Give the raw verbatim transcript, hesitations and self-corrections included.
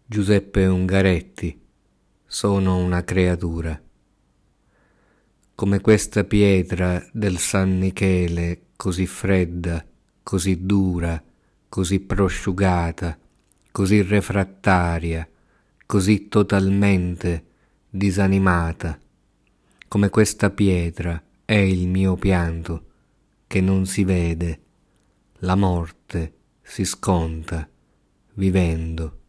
Giuseppe Ungaretti, sono una creatura. Come questa pietra del San Michele, così fredda, così dura, così prosciugata, così refrattaria, così totalmente disanimata. Come questa pietra è il mio pianto, che non si vede, la morte si sconta, vivendo.